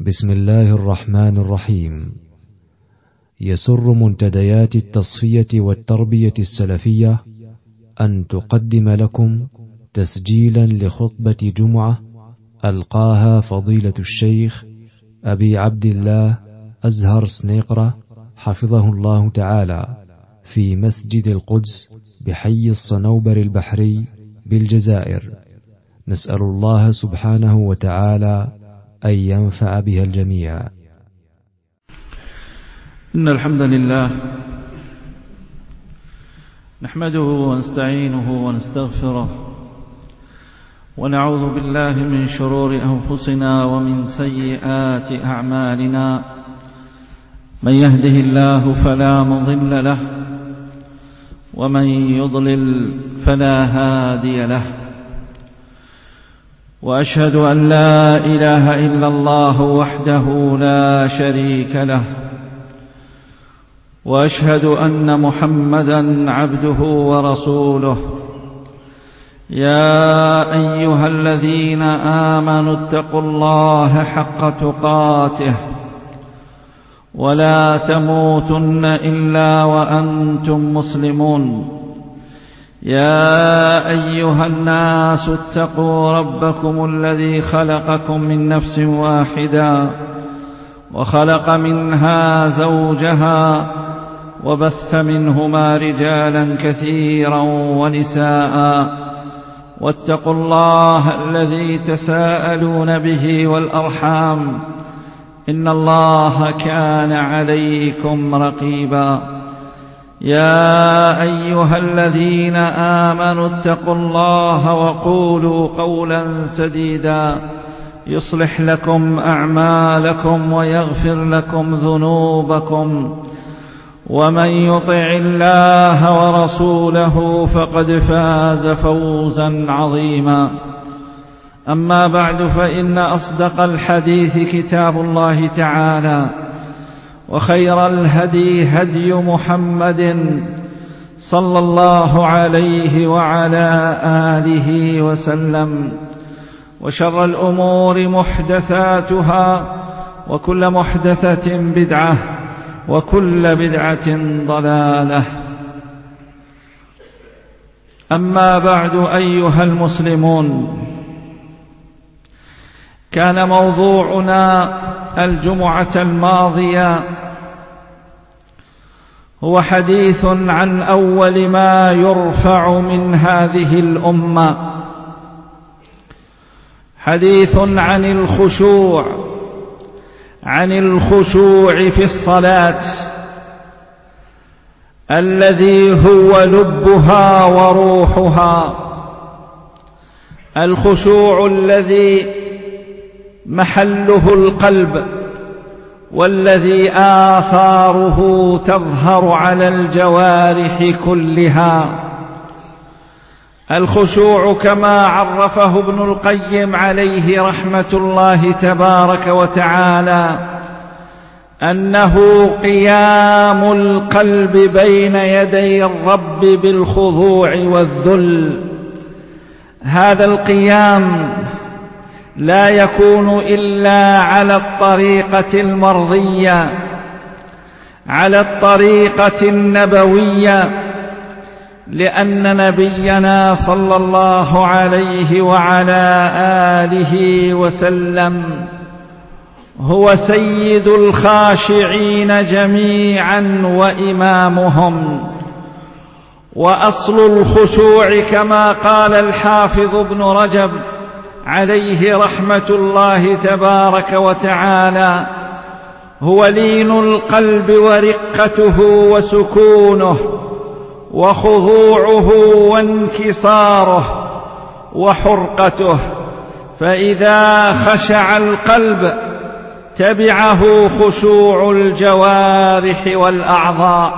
بسم الله الرحمن الرحيم. يسر منتديات التصفية والتربية السلفية أن تقدم لكم تسجيلا لخطبة جمعة ألقاها فضيلة الشيخ أبي عبد الله أزهر سنيقرة حفظه الله تعالى في مسجد القدس بحي الصنوبر البحري بالجزائر. نسأل الله سبحانه وتعالى أن ينفع بها الجميع. إن الحمد لله نحمده ونستعينه ونستغفره ونعوذ بالله من شرور أنفسنا ومن سيئات أعمالنا. من يهده الله فلا مضل له ومن يضلل فلا هادي له، وأشهد أن لا إله إلا الله وحده لا شريك له، وأشهد أن محمدا عبده ورسوله. يا أيها الذين آمنوا اتقوا الله حق تقاته ولا تموتن إلا وأنتم مسلمون. يا أيها الناس اتقوا ربكم الذي خلقكم من نفس واحدة وخلق منها زوجها وبث منهما رجالا كثيرا ونساء، واتقوا الله الذي تساءلون به والأرحام إن الله كان عليكم رقيبا. يا أيها الذين آمنوا اتقوا الله وقولوا قولا سديدا يصلح لكم أعمالكم ويغفر لكم ذنوبكم، ومن يطع الله ورسوله فقد فاز فوزا عظيما. أما بعد، فإن أصدق الحديث كتاب الله تعالى، وخير الهدي هدي محمد صلى الله عليه وعلى آله وسلم، وشر الأمور محدثاتها، وكل محدثة بدعة، وكل بدعة ضلالة. أما بعد أيها المسلمون، كان موضوعنا الجمعة الماضية هو حديث عن أول ما يرفع من هذه الأمة، حديث عن الخشوع في الصلاة الذي هو لبها وروحها، الخشوع الذي محله القلب، والذي آثاره تظهر على الجوارح كلها. الخشوع كما عرفه ابن القيم عليه رحمة الله تبارك وتعالى أنه قيام القلب بين يدي الرب بالخضوع والذل. هذا القيام لا يكون إلا على الطريقة المرضية، على الطريقة النبوية، لأن نبينا صلى الله عليه وعلى آله وسلم هو سيد الخاشعين جميعا وإمامهم. وأصل الخشوع كما قال الحافظ ابن رجب عليه رحمة الله تبارك وتعالى هو لين القلب ورقته وسكونه وخضوعه وانكساره وحرقته، فإذا خشع القلب تبعه خشوع الجوارح والأعضاء.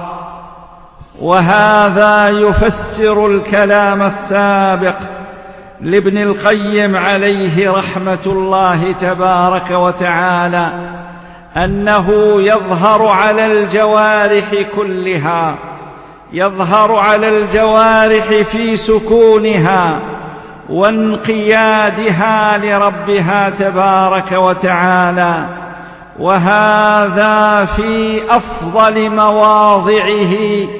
وهذا يفسر الكلام السابق لابن القيم عليه رحمة الله تبارك وتعالى أنه يظهر على الجوارح كلها، يظهر على الجوارح في سكونها وانقيادها لربها تبارك وتعالى، وهذا في أفضل مواضعه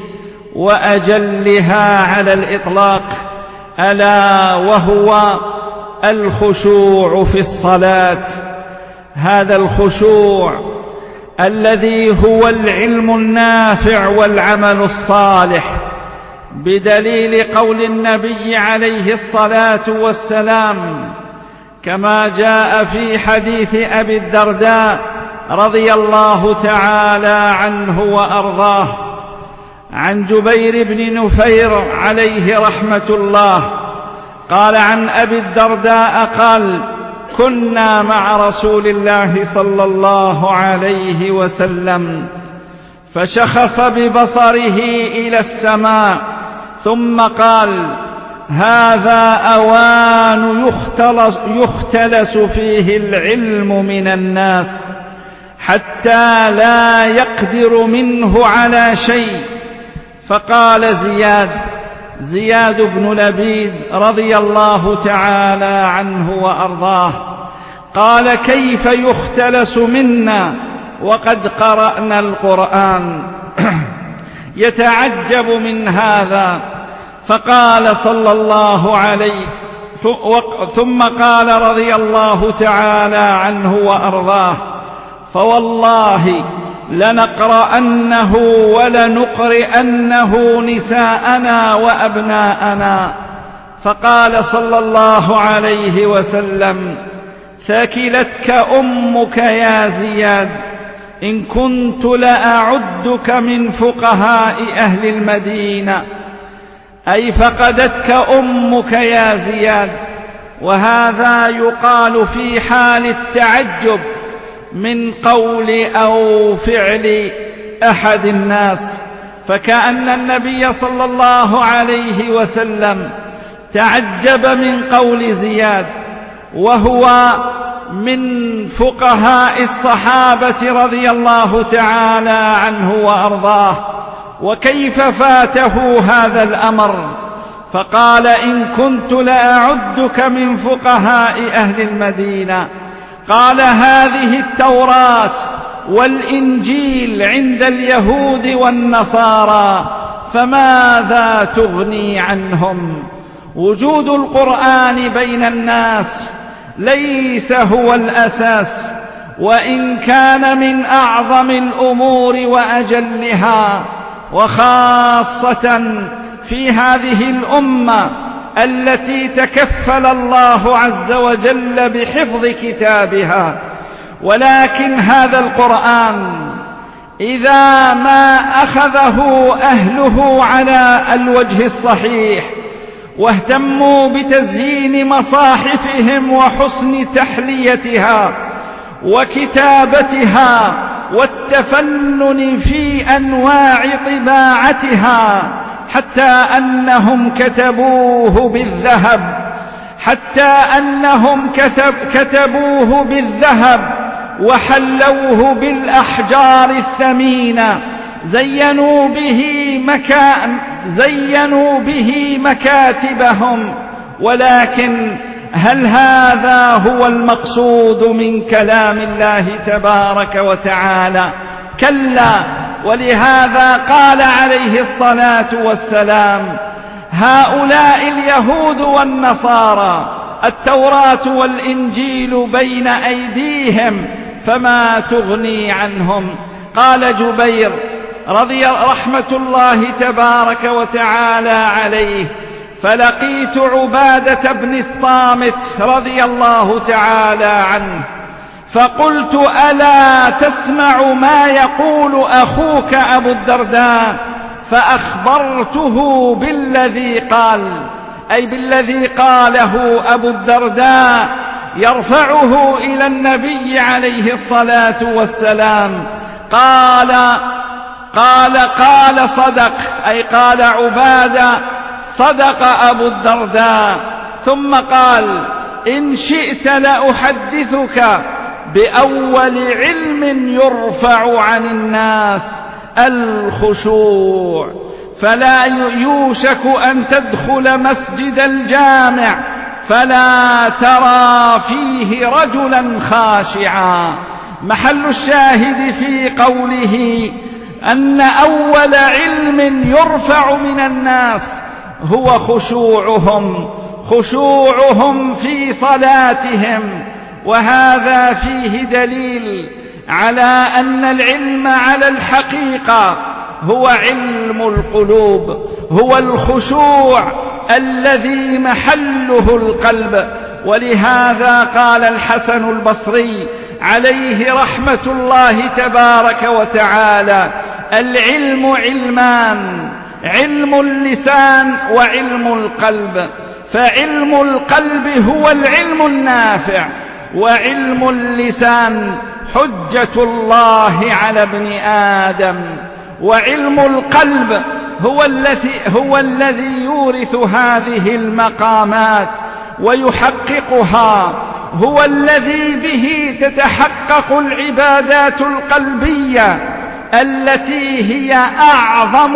وأجلها على الإطلاق، ألا وهو الخشوع في الصلاة. هذا الخشوع الذي هو العلم النافع والعمل الصالح، بدليل قول النبي عليه الصلاة والسلام كما جاء في حديث أبي الدرداء رضي الله تعالى عنه وأرضاه عن جبير بن نفير عليه رحمة الله قال عن أبي الدرداء قال: كنا مع رسول الله صلى الله عليه وسلم فشخص ببصره إلى السماء ثم قال: هذا أوان يختلس فيه العلم من الناس حتى لا يقدر منه على شيء. فقال زياد بن لبيد رضي الله تعالى عنه وأرضاه: قال: كيف يختلس منا وقد قرأنا القرآن؟ يتعجب من هذا. فقال صلى الله عليه ثم قال رضي الله تعالى عنه وأرضاه: فوالله لنقرأنه ولنقرئنه نساءنا وأبناءنا. فقال صلى الله عليه وسلم: ثكلتك أمك يا زياد، إن كنت لأعدك من فقهاء أهل المدينة، أي فقدتك أمك يا زياد. وهذا يقال في حال التعجب من قول أو فعل أحد الناس، فكأن النبي صلى الله عليه وسلم تعجب من قول زياد، وهو من فقهاء الصحابة رضي الله تعالى عنه وأرضاه، وكيف فاته هذا الأمر؟ فقال: إن كنت لأعدك من فقهاء أهل المدينة. قال: هذه التوراة والإنجيل عند اليهود والنصارى، فماذا تغني عنهم؟ وجود القرآن بين الناس ليس هو الأساس، وإن كان من أعظم الأمور وأجلها، وخاصة في هذه الأمة التي تكفل الله عز وجل بحفظ كتابها. ولكن هذا القرآن إذا ما أخذه أهله على الوجه الصحيح واهتموا بتزيين مصاحفهم وحسن تحليتها وكتابتها والتفنن في أنواع طباعتها، حتى أنهم كتبوه بالذهب وحلوه بالأحجار الثمينة، زينوا به مكاتبهم. ولكن هل هذا هو المقصود من كلام الله تبارك وتعالى؟ كلا. ولهذا قال عليه الصلاة والسلام: هؤلاء اليهود والنصارى التوراة والإنجيل بين أيديهم فما تغني عنهم. قال جبير رحمة الله تبارك وتعالى عليه: فلقيت عبادة بن الصامت رضي الله تعالى عنه فقلت: ألا تسمع ما يقول أخوك أبو الدرداء؟ فأخبرته بالذي قال، أي بالذي قاله أبو الدرداء يرفعه إلى النبي عليه الصلاة والسلام. قال صدق، أي قال عبادة: صدق أبو الدرداء. ثم قال: إن شئت لأحدثك بأول علم يرفع عن الناس الخشوع، فلا يوشك أن تدخل مسجد الجامع فلا ترى فيه رجلا خاشعا محل الشاهد في قوله أن أول علم يرفع من الناس هو خشوعهم في صلاتهم، وهذا فيه دليل على أن العلم على الحقيقة هو علم القلوب، هو الخشوع الذي محله القلب. ولهذا قال الحسن البصري عليه رحمة الله تبارك وتعالى: العلم علمان، علم اللسان وعلم القلب، فعلم القلب هو العلم النافع، وعلم اللسان حجة الله على ابن آدم، وعلم القلب هو الذي يورث هذه المقامات ويحققها، هو الذي به تتحقق العبادات القلبية التي هي أعظم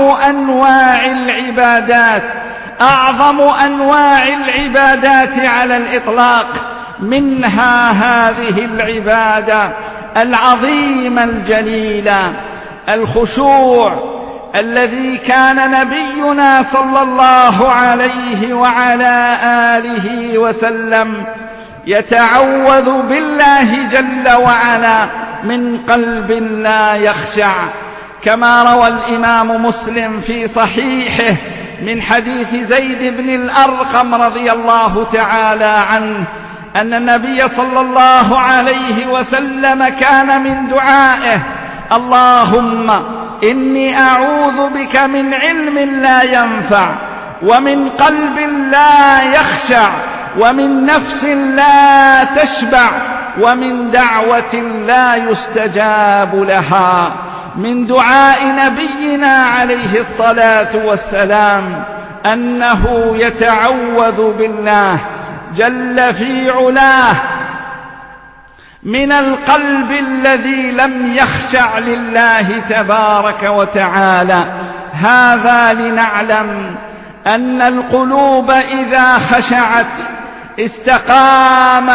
أنواع العبادات على الإطلاق. منها هذه العبادة العظيمة الجليلة الخشوع، الذي كان نبينا صلى الله عليه وعلى آله وسلم يتعوذ بالله جل وعلا من قلب لا يخشع، كما روى الإمام مسلم في صحيحه من حديث زيد بن الأرقم رضي الله تعالى عنه أن النبي صلى الله عليه وسلم كان من دعائه: اللهم إني أعوذ بك من علم لا ينفع، ومن قلب لا يخشع، ومن نفس لا تشبع، ومن دعوة لا يستجاب لها. من دعاء نبينا عليه الصلاة والسلام أنه يتعوذ بالله جل في علاه من القلب الذي لم يخشع لله تبارك وتعالى. هذا لنعلم أن القلوب إذا خشعت استقام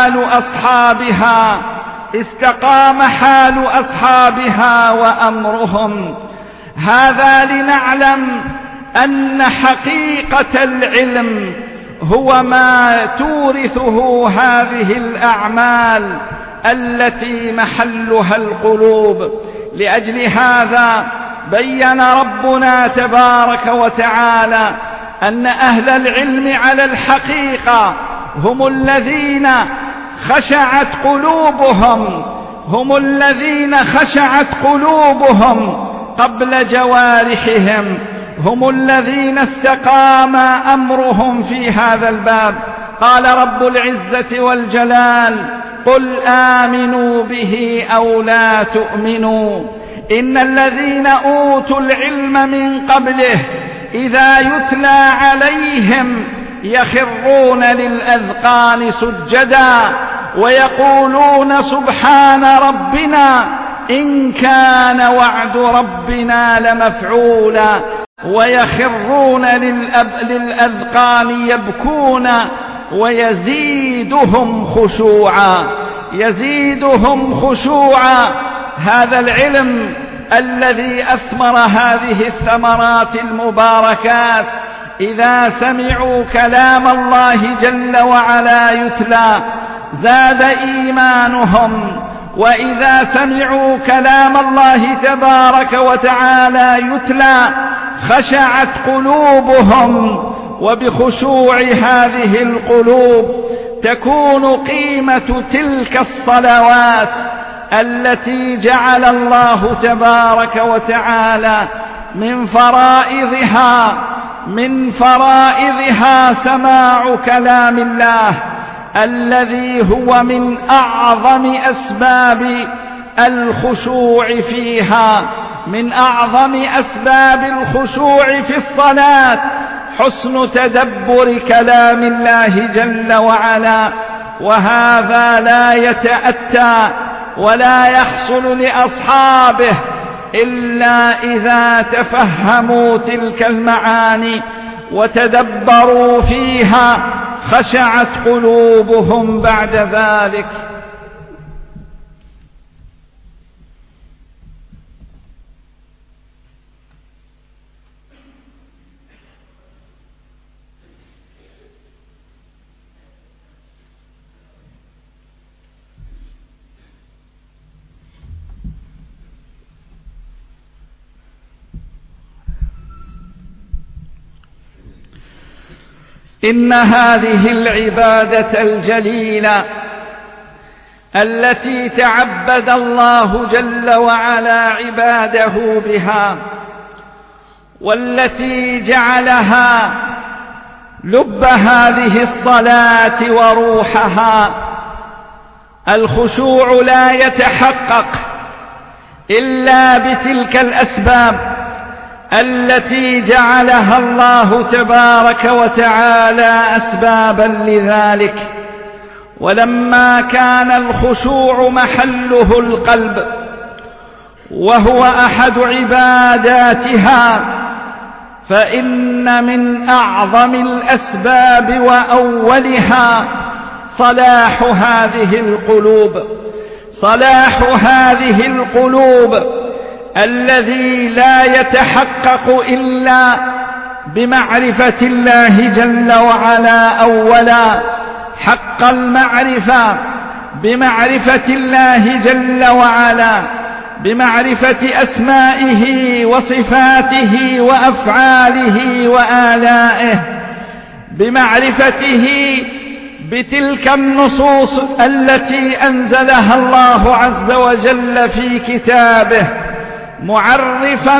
حال أصحابها وأمرهم. هذا لنعلم أن حقيقة العلم هو ما تورثه هذه الأعمال التي محلها القلوب. لأجل هذا بين ربنا تبارك وتعالى أن أهل العلم على الحقيقة هم الذين خشعت قلوبهم قبل جوارحهم، هم الذين استقام أمرهم في هذا الباب. قال رب العزة والجلال: قل آمنوا به أو لا تؤمنوا إن الذين أوتوا العلم من قبله إذا يتلى عليهم يخرون للأذقان سجدا ويقولون سبحان ربنا إن كان وعد ربنا لمفعولا، ويخرون للأذقان يبكون ويزيدهم خشوعا. هذا العلم الذي أثمر هذه الثمرات المباركات إذا سمعوا كلام الله جل وعلا يتلى زاد إيمانهم، وإذا سمعوا كلام الله تبارك وتعالى يتلى خشعت قلوبهم. وبخشوع هذه القلوب تكون قيمة تلك الصلوات التي جعل الله تبارك وتعالى من فرائضها سماع كلام الله الذي هو من أعظم أسباب الخشوع فيها، من أعظم أسباب الخشوع في الصلاة حسن تدبر كلام الله جل وعلا. وهذا لا يتأتى ولا يحصل لأصحابه إلا إذا تفهموا تلك المعاني وتدبروا فيها، خشعت قلوبهم بعد ذلك. إن هذه العبادة الجليلة التي تعبد الله جل وعلا عباده بها، والتي جعلها لب هذه الصلاة وروحها، الخشوع لا يتحقق إلا بتلك الأسباب التي جعلها الله تبارك وتعالى أسبابا لذلك. ولما كان الخشوع محله القلب وهو أحد عباداتها، فإن من أعظم الأسباب وأولها صلاح هذه القلوب، صلاح هذه القلوب الذي لا يتحقق إلا بمعرفة الله جل وعلا أولا، حق المعرفة بمعرفة الله جل وعلا، بمعرفة أسمائه وصفاته وأفعاله وآلائه، بمعرفته بتلك النصوص التي أنزلها الله عز وجل في كتابه، معرفا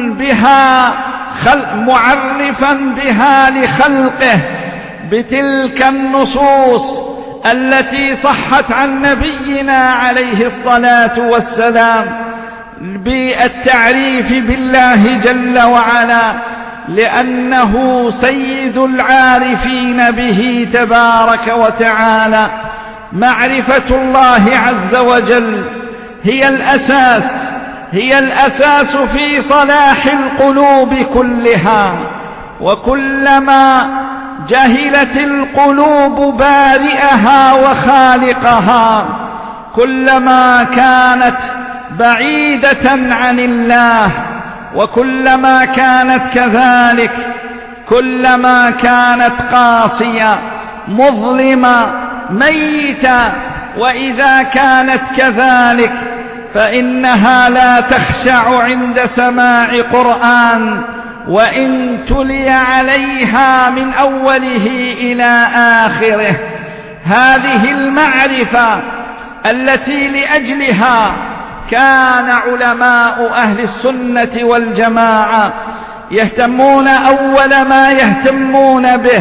بها لخلقه، بتلك النصوص التي صحت عن نبينا عليه الصلاة والسلام بالتعريف بالله جل وعلا، لأنه سيد العارفين به تبارك وتعالى. معرفة الله عز وجل هي الأساس في صلاح القلوب كلها. وكلما جهلت القلوب بارئها وخالقها، كلما كانت بعيدة عن الله، وكلما كانت كذلك كلما كانت قاسية مظلمة ميتة. وإذا كانت كذلك فإنها لا تخشع عند سماع قرآن، وإن تلي عليها من أوله إلى آخره. هذه المعرفة التي لأجلها كان علماء أهل السنة والجماعة يهتمون أول ما يهتمون به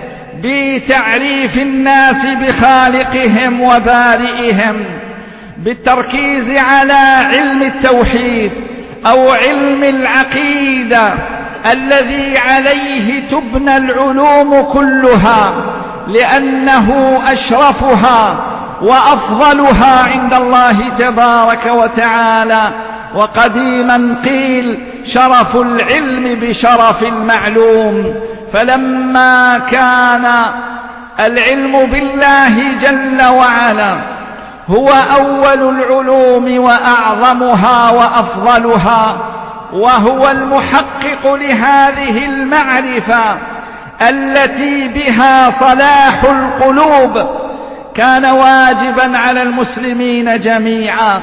بتعريف الناس بخالقهم وبارئهم، بالتركيز على علم التوحيد أو علم العقيدة الذي عليه تبنى العلوم كلها، لأنه أشرفها وأفضلها عند الله تبارك وتعالى. وقديما قيل شرف العلم بشرف المعلوم، فلما كان العلم بالله جل وعلا هو أول العلوم وأعظمها وأفضلها، وهو المحقق لهذه المعرفة التي بها صلاح القلوب، كان واجبا على المسلمين جميعا،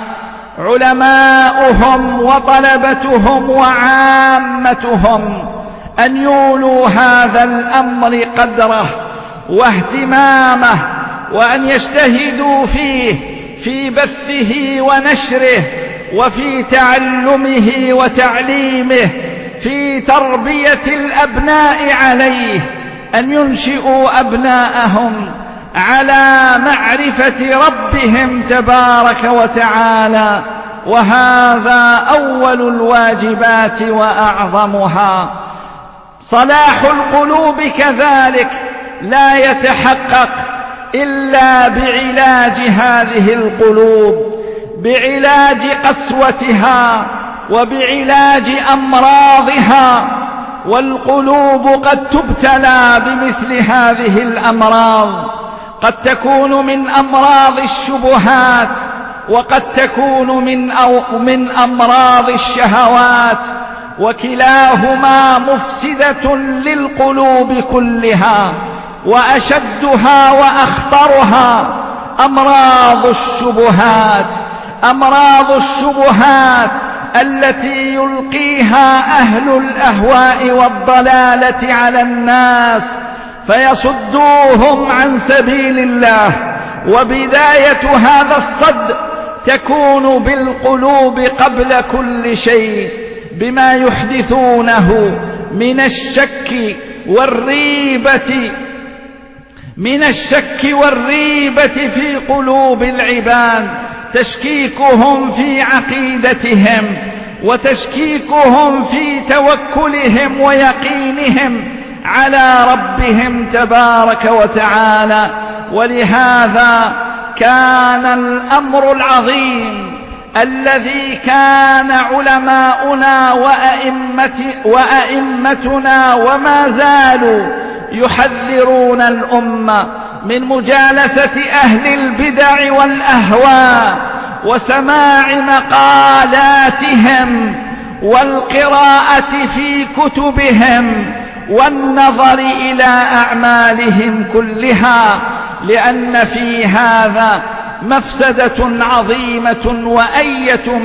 علماؤهم وطلبتهم وعامتهم، أن يولوا هذا الأمر قدره واهتمامه، وأن يجتهدوا فيه في بثه ونشره، وفي تعلمه وتعليمه، في تربية الأبناء عليه، أن ينشئوا أبناءهم على معرفة ربهم تبارك وتعالى، وهذا أول الواجبات وأعظمها. صلاح القلوب كذلك لا يتحقق إلا بعلاج هذه القلوب، بعلاج قسوتها وبعلاج أمراضها. والقلوب قد تبتلى بمثل هذه الأمراض، قد تكون من أمراض الشبهات، وقد تكون من أمراض الشهوات، وكلاهما مفسدة للقلوب كلها. وأشدها وأخطرها أمراض الشبهات التي يلقيها أهل الأهواء والضلالة على الناس، فيصدوهم عن سبيل الله. وبداية هذا الصد تكون بالقلوب قبل كل شيء، بما يحدثونه من الشك والريبة في قلوب العباد، تشكيكهم في عقيدتهم وتشكيكهم في توكلهم ويقينهم على ربهم تبارك وتعالى. ولهذا كان الأمر العظيم الذي كان علماؤنا وأئمتنا وما زالوا يحذرون الأمة من مجالسة أهل البدع والأهواء وسماع مقالاتهم والقراءة في كتبهم والنظر إلى أعمالهم كلها، لأن في هذا مفسدة عظيمة. وأية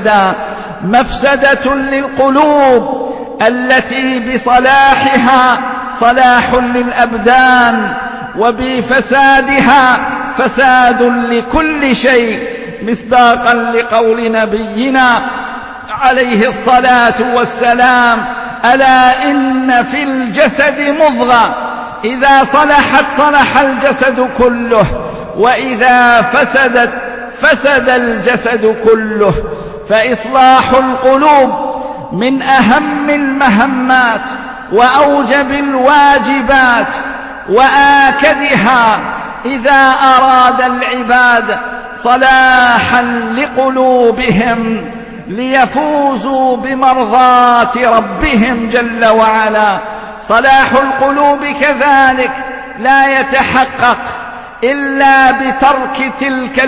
مفسدة للقلوب التي بصلاحها صلاح للأبدان وبفسادها فساد لكل شيء، مصداقا لقول نبينا عليه الصلاة والسلام: ألا إن في الجسد مضغة إذا صلحت صلح الجسد كله، وإذا فسدت فسد الجسد كله. فإصلاح القلوب من أهم المهمات وأوجب الواجبات وآكدها إذا أراد العباد صلاحا لقلوبهم ليفوزوا بمرضاة ربهم جل وعلا. صلاح القلوب كذلك لا يتحقق إلا بترك تلك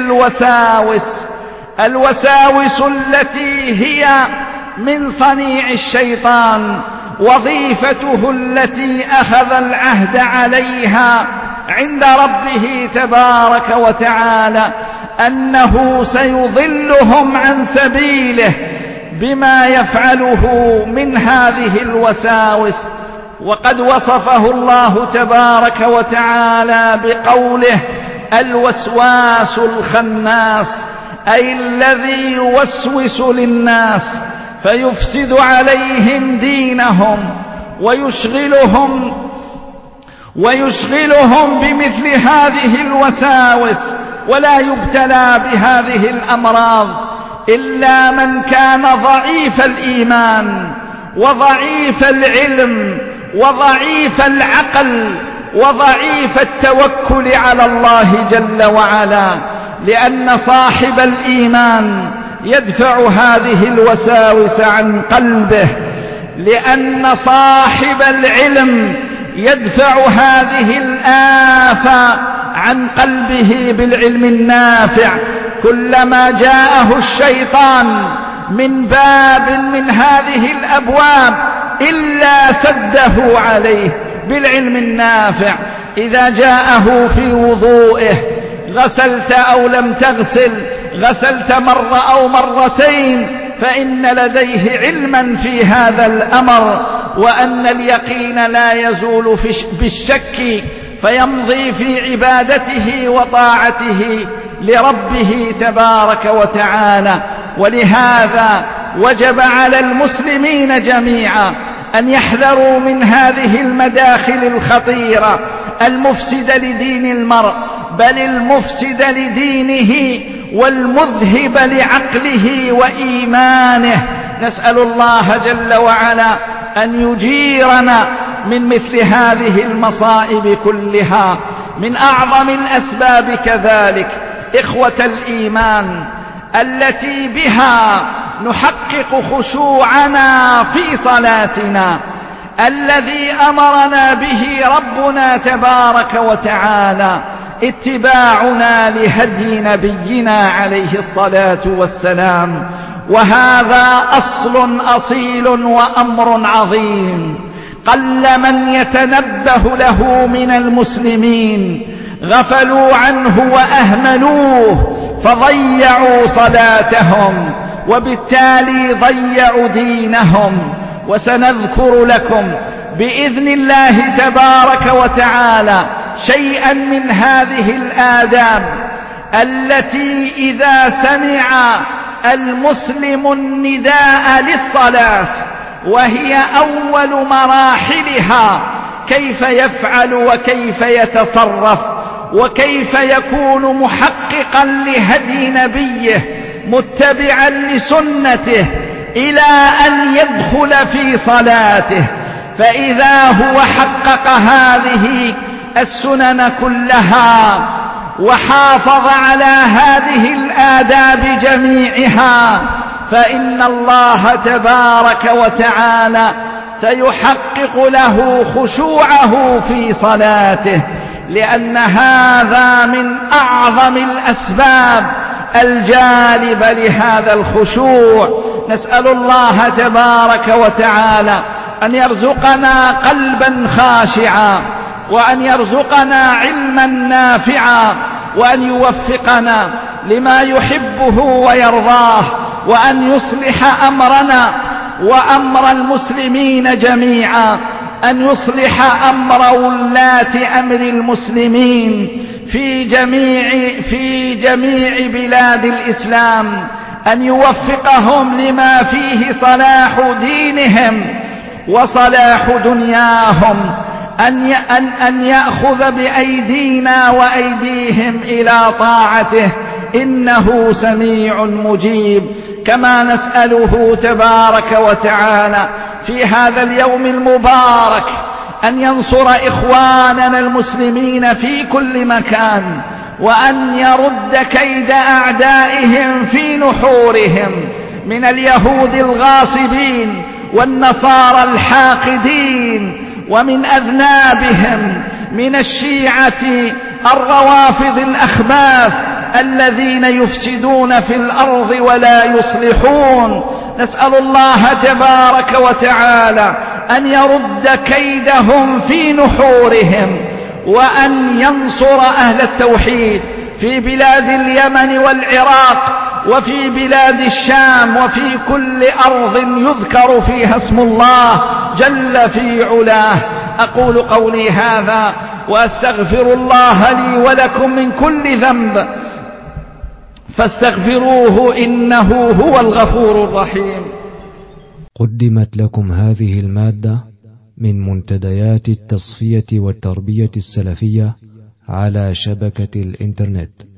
الوساوس التي هي من صنيع الشيطان، وظيفته التي أخذ العهد عليها عند ربه تبارك وتعالى أنه سيضلهم عن سبيله بما يفعله من هذه الوساوس. وقد وصفه الله تبارك وتعالى بقوله: الوسواس الخناس، أي الذي يوسوس للناس فيفسد عليهم دينهم ويشغلهم بمثل هذه الوساوس. ولا يبتلى بهذه الأمراض إلا من كان ضعيف الإيمان وضعيف العلم وضعيف العقل وضعيف التوكل على الله جل وعلا، لأن صاحب الإيمان يدفع هذه الوساوس عن قلبه، لأن صاحب العلم يدفع هذه الآفة عن قلبه بالعلم النافع. كلما جاءه الشيطان من باب من هذه الأبواب إلا سده عليه بالعلم النافع. إذا جاءه في وضوئه: غسلت أو لم تغسل، غسلت مرة أو مرتين، فإن لديه علما في هذا الأمر، وأن اليقين لا يزول بالشك، فيمضي في عبادته وطاعته لربه تبارك وتعالى. ولهذا وجب على المسلمين جميعا أن يحذروا من هذه المداخل الخطيرة المفسدة لدين المرء، بل المفسدة لدينه والمذهب لعقله وإيمانه. نسأل الله جل وعلا أن يجيرنا من مثل هذه المصائب كلها. من أعظم الأسباب كذلك إخوة الإيمان التي بها نحقق خشوعنا في صلاتنا الذي أمرنا به ربنا تبارك وتعالى، اتباعنا لهدي نبينا عليه الصلاة والسلام. وهذا أصل أصيل وأمر عظيم قل من يتنبه له من المسلمين، غفلوا عنه وأهملوه فضيعوا صلاتهم وبالتالي ضيعوا دينهم. وسنذكر لكم بإذن الله تبارك وتعالى شيئا من هذه الآداب التي إذا سمع المسلم النداء للصلاة وهي أول مراحلها كيف يفعل وكيف يتصرف وكيف يكون محققا لهدي نبيه متبعا لسنته إلى أن يدخل في صلاته. فإذا هو حقق هذه السنن كلها وحافظ على هذه الآداب جميعها فإن الله تبارك وتعالى سيحقق له خشوعه في صلاته، لأن هذا من أعظم الأسباب الجالبة لهذا الخشوع. نسأل الله تبارك وتعالى أن يرزقنا قلبا خاشعا، وأن يرزقنا علما نافعا، وأن يوفقنا لما يحبه ويرضاه، وأن يصلح أمرنا وأمر المسلمين جميعا، أن يصلح أمر ولاة أمر المسلمين في جميع بلاد الإسلام، أن يوفقهم لما فيه صلاح دينهم وصلاح دنياهم، أن يأخذ بأيدينا وأيديهم إلى طاعته، إنه سميع مجيب. كما نسأله تبارك وتعالى في هذا اليوم المبارك أن ينصر إخواننا المسلمين في كل مكان، وأن يرد كيد أعدائهم في نحورهم من اليهود الغاصبين والنصارى الحاقدين، ومن أذنابهم من الشيعة الروافض الأخباث الذين يفسدون في الأرض ولا يصلحون. نسأل الله تبارك وتعالى أن يرد كيدهم في نحورهم، وأن ينصر أهل التوحيد في بلاد اليمن والعراق وفي بلاد الشام وفي كل أرض يذكر فيها اسم الله جل في علاه. أقول قولي هذا وأستغفر الله لي ولكم من كل ذنب فاستغفروه إنه هو الغفور الرحيم. قدمت لكم هذه المادة من منتديات التصفية والتربية السلفية على شبكة الإنترنت.